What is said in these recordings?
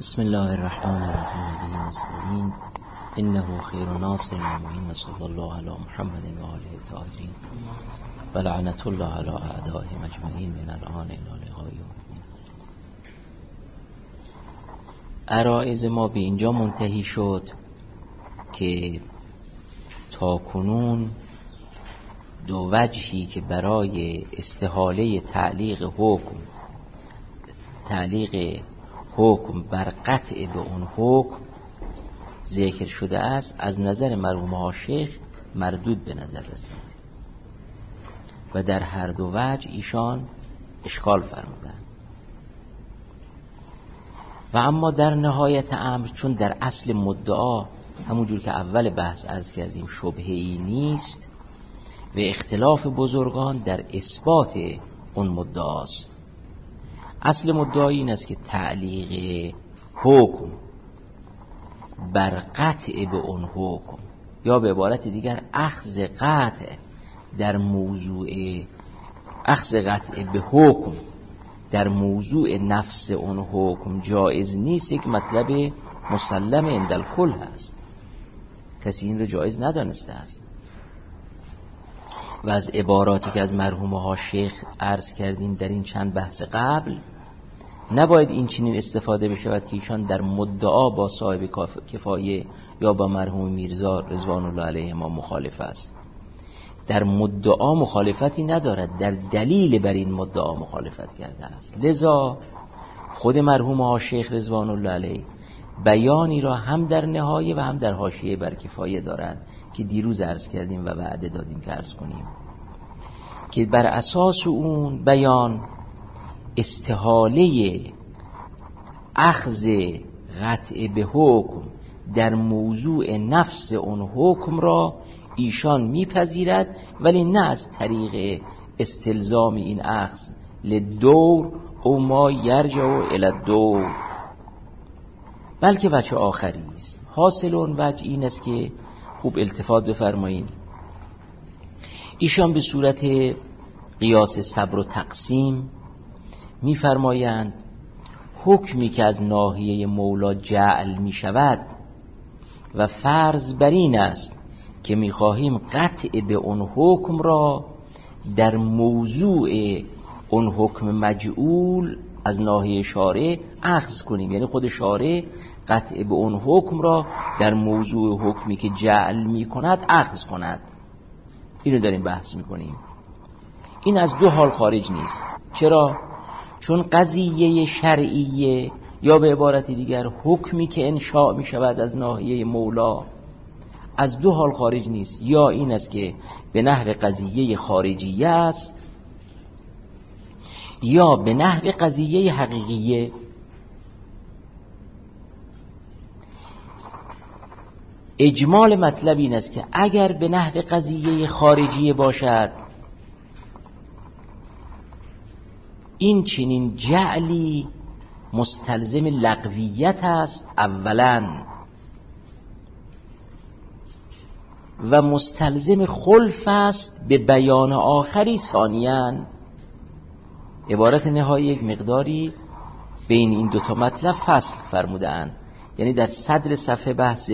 بسم الله الرحمن الرحیم به نستعین انه خیر ناصر و صلی الله علی محمد و آله الطاهرین و لعنت الله علی اعدائهم اجمعین من الان الی لقاء یوم الدین. عرایض ما به اینجا منتهی شد که تا کنون دو وجهی که برای استحاله تعلیق حکم بر قطع به اون حکم ذکر شده است از نظر مرحوم ها شیخ مردود به نظر رسید و در هر دو وجه ایشان اشکال فرمودند. و اما در نهایت امر چون در اصل مدعا همونجور که اول بحث عرض کردیم شبهه‌ای نیست و اختلاف بزرگان در اثبات اون مدعاست. اصل مدعای این است که تعلیق حکم بر قطع به اون حکم یا به عبارت دیگر اخذ قطع به حکم در موضوع نفس اون حکم جایز نیست، یک مطلب مسلم عند الکل هست، کسی این رو جایز ندانسته است. و از عباراتی که از مرحوم ها شیخ عرض کردیم در این چند بحث قبل نباید این چنین استفاده بشود که ایشان در مدعا با صاحب کفایه یا با مرحوم میرزا رضوان الله علیه ما مخالف است. در مدعا مخالفتی ندارد، در دلیل بر این مدعا مخالفت کرده است. لذا خود مرحوم ها شیخ رضوان الله علیه بیانی را هم در نهایه و هم در حاشیه بر کفایه دارند که دیروز عرض کردیم و وعده دادیم که عرض کنیم که بر اساس اون بیان استحاله اخذ قطع به حکم در موضوع نفس اون حکم را ایشان میپذیرد، ولی نه از طریق استلزام این اخذ لدور او ما یرجع الی الدور، بلکه وجه آخری است. حاصل اون وجه این است که خوب التفات بفرمایید، ایشان به صورت قیاس صبر و تقسیم می‌فرمایند حکمی که از ناحیه مولا جعل می شود و فرض بر این است که می‌خواهیم قطع به اون حکم را در موضوع اون حکم مجعول از ناحیه شارع اخذ کنیم، یعنی خود شارع قطع به اون حکم را در موضوع حکمی که جعل می کند اخذ کند. اینو داریم بحث میکنیم. این از دو حال خارج نیست. چرا؟ چون قضیه شرعیه یا به عبارت دیگر حکمی که انشاء می شود از ناحیه مولا از دو حال خارج نیست، یا این است که به نحو قضیه خارجیه است یا به نحو قضیه حقیقیه. اجمال مطلب این است که اگر به نحو قضیه خارجیه باشد این چنین جعلی مستلزم لغویت است اولا و مستلزم خلف است به بیان آخری ثانیاً. عبارت نهایی یک مقداری بین این دوتا مطلب فصل فرمودند، یعنی در صدر صفحه بحث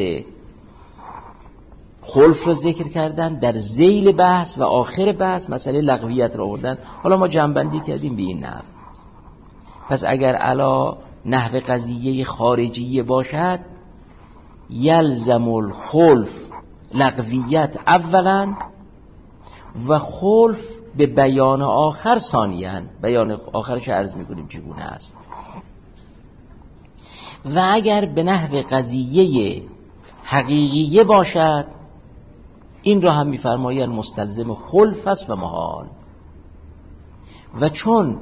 خلف رو ذکر کردن، در ذیل بحث و آخر بحث مسئله لغویت رو آوردن. حالا ما جمع‌بندی کردیم به این نحو. پس اگر علا نحو قضیه خارجیه باشد یلزم الخلف لغویت اولا و خلف به بیان آخر ثانیاً. بیان آخرش عرض میکنیم چگونه است. و اگر به نحو قضیه حقیقیه باشد این را هم میفرمایند مستلزم خلف است و محال. و چون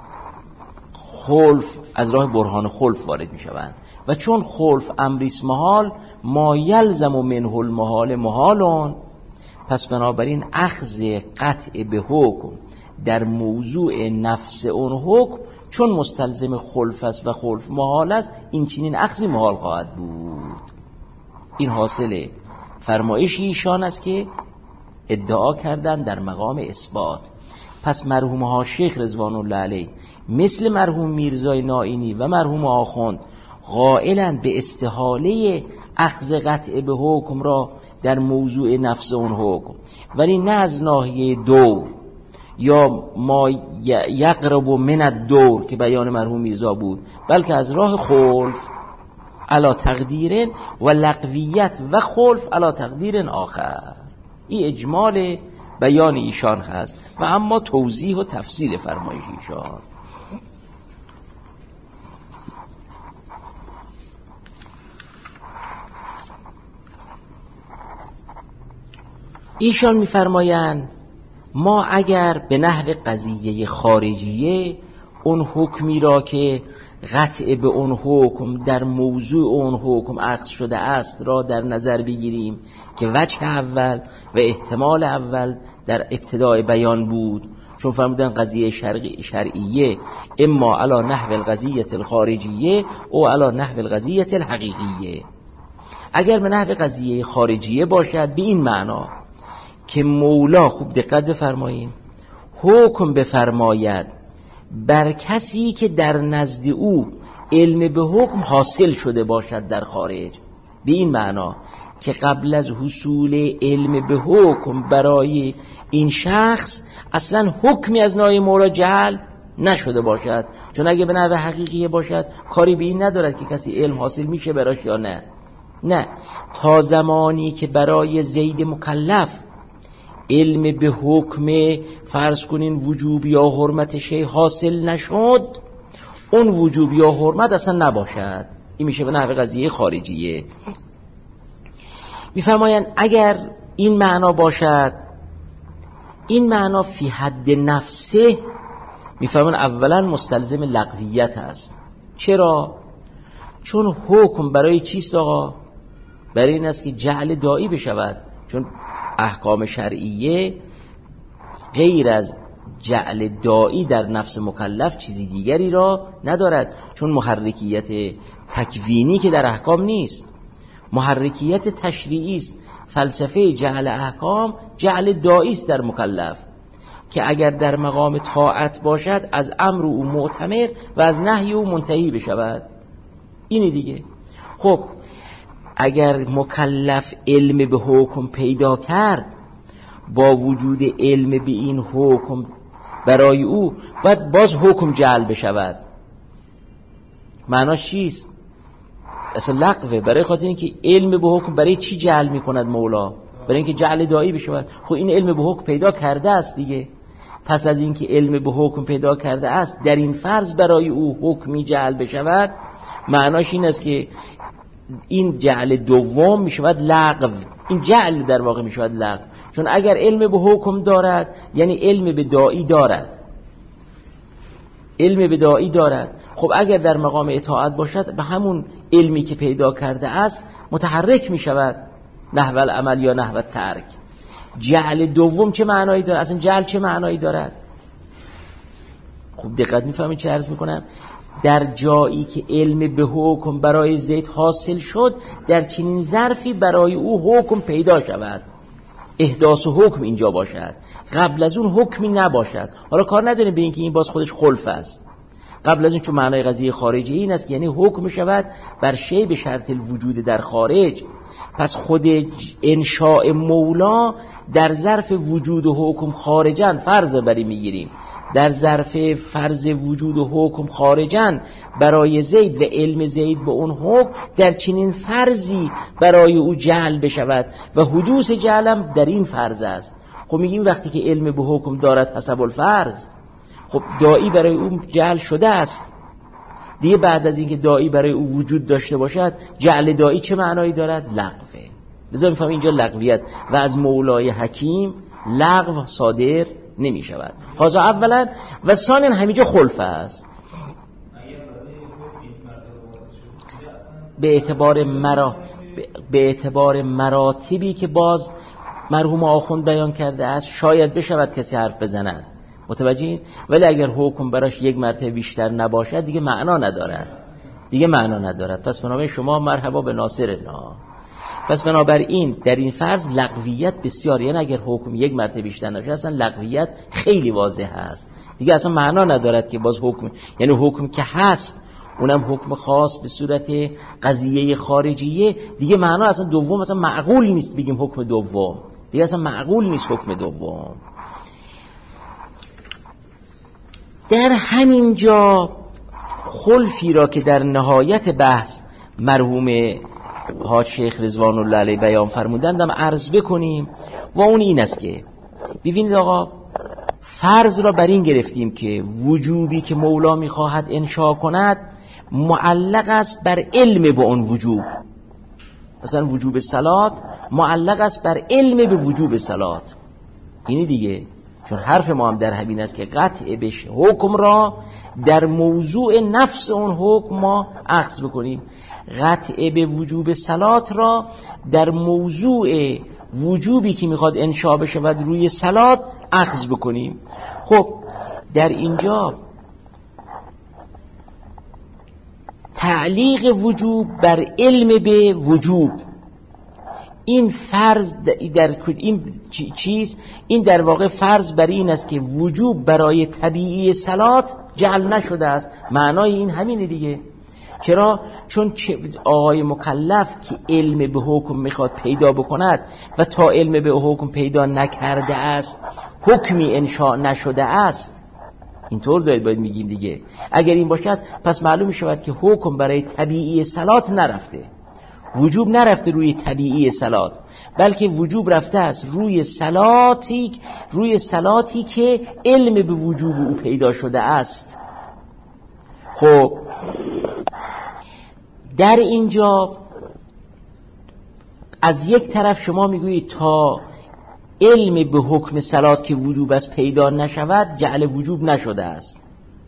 خلف از راه برهان خلف وارد میشوند و چون خلف امریس محال ما یلزم منه المحال محالون، پس بنابراین اخذ قطع به حکم در موضوع نفس اون حکم چون مستلزم خلف است و خلف محال است این چنین اخذی محال خواهد بود. این حاصل فرمایش ایشان است که ادعا کردن در مقام اثبات. پس مرحوم ها شیخ رضوان الله علیه مثل مرحوم میرزای نائینی و مرحوم آخوند قائلند به استحاله اخذ قطع به حکم را در موضوع نفس اون حکم، ولی نه از ناحیه دور یا ما یقرب من الدور که بیان مرحوم میرزا بود، بلکه از راه خلف علا تقدیر و لغویت و خلف علا تقدیر آخر. این اجمال بیان ایشان هست و اما توضیح و تفصیل فرمایش ایشان. ایشان می‌فرمایند ما اگر به نحو قضیه خارجیه اون حکمی را که قطع به اون حکم در موضوع اون حکم عقد شده است را در نظر بگیریم که وجه اول و احتمال اول در ابتدای بیان بود، چون فرمودن قضیه شرعیه اما علی نحو القضیه الخارجیه او علی نحو القضیه الحقیقیه. اگر به نحو قضیه خارجیه باشد به این معنا که مولا، خوب دقت بفرمایید، حکم بفرماید بر کسی که در نزد او علم به حکم حاصل شده باشد در خارج، به این معنا که قبل از حصول علم به حکم برای این شخص اصلا حکمی از نای مولا جعل نشده باشد، چون اگه به نحو حقیقیه باشد کاری به این ندارد که کسی علم حاصل میشه براش یا نه، تا زمانی که برای زید مکلف علم به حکم فرض کنین وجوب یا حرمت شی حاصل نشد، اون وجوب یا حرمت اصلا نباشد. این میشه به نحو قضیه خارجیه. میفرمایند اگر این معنا باشد، این معنا فی حد نفسه، میفرمایند اولا مستلزم لغویت است. چرا؟ چون حکم برای چیست آقا؟ برای این است که جعل داعی بشود، چون احکام شرعیه غیر از جعل داعی در نفس مکلف چیزی دیگری را ندارد، چون محرکیت تکوینی که در احکام نیست، محرکیت تشریعی است. فلسفه جعل احکام جعل داعی است در مکلف، که اگر در مقام طاعت باشد از امر او معتمر و از نهی او منتهی بشود. اینی دیگه. خب اگر مکلف علم به حکم پیدا کرد، با وجود علم به این حکم برای او باید باز حکم جعل بشود. معناش چیست؟ اصلا لغوه، برای خاطر اینکه علم به حکم برای چی جعل میکند مولا؟ برای اینکه جعل داعی بشود. خب این علم به حکم پیدا کرده است دیگه. پس از اینکه علم به حکم پیدا کرده است، در این فرض برای او حکمی جعل بشود، معناش این است که این جعل دوم میشود لغو. این جعل در واقع میشود لغو، چون اگر علم به حکم دارد یعنی علم به داعی دارد، علم به داعی دارد. خب اگر در مقام اطاعت باشد به همون علمی که پیدا کرده است متحرک میشود، نحو العمل یا نحو الترک. جعل دوم چه معنایی دارد؟ اصلا جعل چه معنایی دارد؟ خب دقت میفهمید چه عرض میکنم؟ در جایی که علم به حکم برای زید حاصل شد، در چنین ظرفی برای او حکم پیدا شود، احداث و حکم اینجا باشد، قبل از اون حکمی نباشد. حالا کار نداریم به این که این باز خودش خلف است. قبل از اون چون معنای قضیه خارجی این است که یعنی حکم شود بر شی به شرط الوجود در خارج. پس خود انشاء مولا در ظرف وجود و حکم خارجن فرض بری میگیریم، در ظرف فرض وجود و حکم خارجن برای زید و علم زید به اون حکم در چنین فرضی برای او جعل بشود و حدوث جعلم در این فرض است. خب میگیم وقتی که علم به حکم دارد حسب الفرض، خب داعی برای او جعل شده است دیگه. بعد از اینکه داعی برای او وجود داشته باشد، جعل داعی چه معنایی دارد؟ لغوه. لذا میفهمیم اینجا لغویت و از مولای حکیم لغو صادر نمی شود. حاضر اولا و ثانیا همینجا خلفه است. به اعتبار مراتبی که باز مرحوم آخوند بیان کرده است شاید بشود کسی حرف بزند، متوجهین؟ ولی اگر حکم براش یک مرتبه بیشتر نباشد دیگه معنا ندارد. پس بنابراین شما مرحبا به ناصرنا. پس بنابراین در این فرض لغویت بسیار، یعنی اگر حکم یک مرتبه بیشتر نشه اصلا لغویت خیلی واضح هست دیگه، اصلا معنا ندارد که باز حکم، یعنی حکم که هست، اونم حکم خاص به صورت قضیه خارجیه، دیگه معنا اصلا دوم اصلا معقول نیست بگیم حکم دوم، دیگه اصلا معقول نیست حکم دوم. در همین جا خلفی را که در نهایت بحث مرحوم حاج شیخ رضوان الله علیه بیان فرمودندم عرض بکنیم و اون این است که ببینید آقا، فرض را بر این گرفتیم که وجوبی که مولا میخواهد انشاء کند معلق است بر علم به اون وجوب. مثلا وجوب صلات معلق است بر علم به وجوب صلات، اینی دیگه، چون حرف ما هم در همین است که قطع بشه حکم را در موضوع نفس اون حکم ما اخذ بکنیم، قطع به وجوب صلات را در موضوع وجوبی که میخواد انشاء بشه و روی صلات اخذ بکنیم. خب در اینجا تعلیق وجوب بر علم به وجوب، این فرض در این چیز، این در واقع فرض بر این است که وجوب برای طبیعی صلات جعل نشده است. معنای این همینه دیگه. چرا؟ چون آقای مکلف که علم به حکم میخواد پیدا بکند و تا علم به حکم پیدا نکرده است حکمی انشاء نشده است. اینطور باید میگیم دیگه. اگر این باشد پس معلوم میشود که حکم برای طبیعی صلات نرفته، وجوب نرفته روی طبیعی صلات، بلکه وجوب رفته است روی صلاتی که علم به وجوب او پیدا شده است. خب در اینجا از یک طرف شما میگویید تا علم به حکم صلات که وجوب است پیدا نشود جعل وجوب نشده است،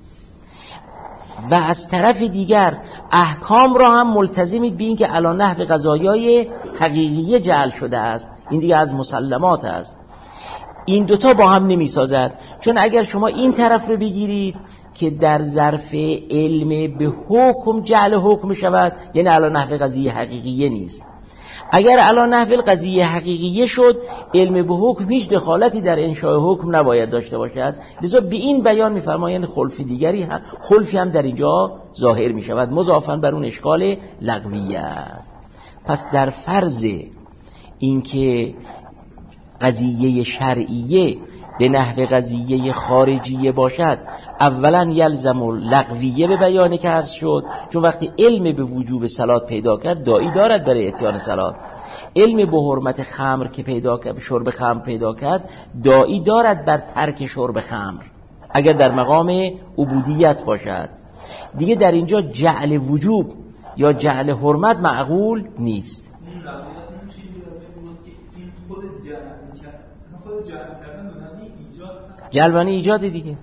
و از طرف دیگر احکام را هم ملتزمید به این که علی نحو قضایای حقیقیه جعل شده است. این دیگه از مسلمات است. این دوتا با هم نمی سازد، چون اگر شما این طرف رو بگیرید که در ظرف علم به حکم جعل حکم شود، یعنی علی نحو قضیه حقیقیه نیست. اگر علی نحو قضیه حقیقیه شد، علم به حکم هیچ دخالتی در انشاء حکم نباید داشته باشد. لذا به این بیان می‌فرمایند خلفی هم در اینجا ظاهر می‌شود، مضافاً بر اون اشکال لغویت. پس در فرض اینکه قضیه شرعیه به نحو قضیه خارجیه باشد، اولا یلزم لغویه به بیان که عرض شد، چون وقتی علم به وجوب صلات پیدا کرد داعی دارد برای اتیان صلات. علم به حرمت خمر که پیدا کرد، شرب خمر پیدا کرد، داعی دارد بر ترک شرب خمر اگر در مقام عبودیت باشد. دیگه در اینجا جعل وجوب یا جعل حرمت معقول نیست. جلوانی ایجاد دیگه.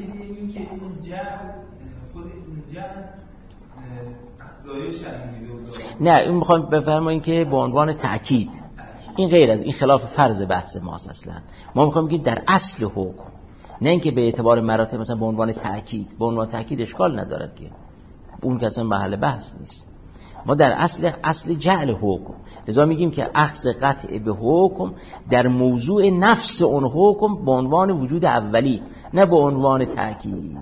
نه این میخوام بفرماییم که به عنوان تأکید، این غیر از این خلاف فرض بحث ماست. اصلا ما میخوام بگیم در اصل حکم، نه اینکه به اعتبار مراتب مثلا به عنوان تأکید. به عنوان تأکید اشکال ندارد که اون که اصلا محل بحث نیست. ما در اصل جعل حکم، لذا میگیم که اخذ قطع به حکم در موضوع نفس اون حکم به عنوان وجود اولی، نه به عنوان تأکید.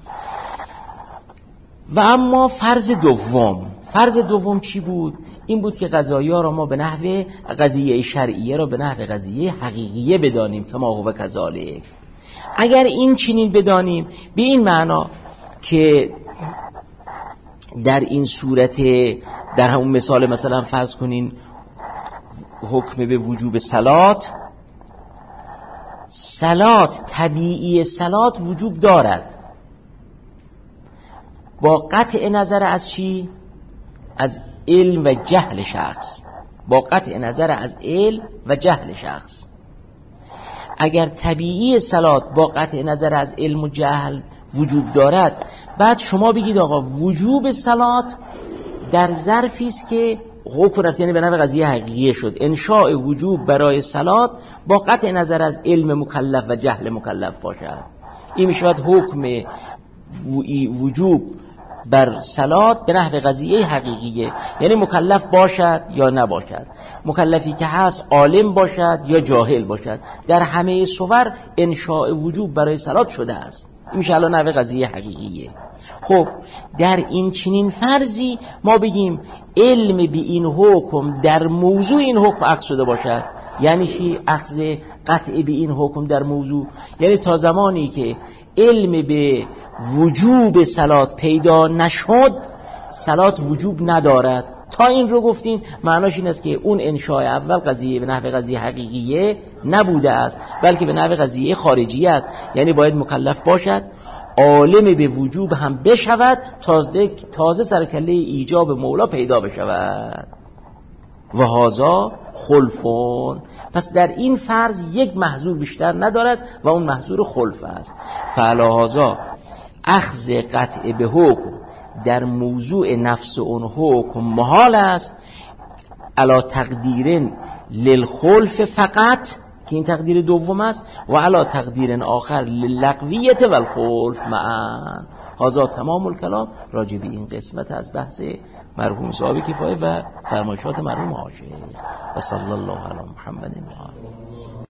و اما فرض دوم چی بود؟ این بود که قضایا را ما به نحو قضیه شرعیه را به نحو قضیه حقیقیه بدانیم که ما هو کذالک. اگر این چنین بدانیم به این معنا که در این صورت، در همون مثال مثلا فرض کنین حکم به وجوب صلات طبیعی صلات وجوب دارد با قطع نظر از چی؟ از علم و جهل شخص. با قطع نظر از علم و جهل شخص. اگر طبیعی صلات با قطع نظر از علم و جهل وجوب دارد، بعد شما بگید آقا وجوب صلات در ظرفی است که حکم رفت، یعنی به نحو قضیه حقیقیه شد، انشاء وجوب برای صلات با قطع نظر از علم مکلف و جهل مکلف باشد. این میشود حکم وجوب بر صلات به نحو قضیه حقیقیه، یعنی مکلف باشد یا نباشد، مکلفی که هست عالم باشد یا جاهل باشد، در همه صور انشاء وجوب برای صلات شده است. این میشه الان نحوه قضیه حقیقیه. خب در این چنین فرضی ما بگیم علم به این حکم در موضوع این حکم اخذ شده باشد. یعنی چی اخذ قطع به این حکم در موضوع؟ یعنی تا زمانی که علم به وجوب صلات پیدا نشد صلات وجوب ندارد. تا این رو گفتیم معناش این است که اون انشاء اول قضیه به نحو قضیه حقیقیه نبوده است، بلکه به نحو قضیه خارجیه است. یعنی باید مکلف باشد، عالم به وجوب هم بشود، تازه سرکله ایجاب مولا پیدا بشود. و هذا خلفون. پس در این فرض یک محظور بیشتر ندارد و اون محظور خلف است. فعلی هذا اخذ قطع به حکم در موضوع نفس اون حکم محال است، علا تقدیر للخلف فقط که این تقدیر دوم است، و علا تقدیر آخر للغویت و الخلف معا. هذا تمام الکلام راجع به این قسمت از بحث مرحوم صاحب کفایه و فرمایشات مرحوم حاشیه. و صلی الله علی محمد و آله.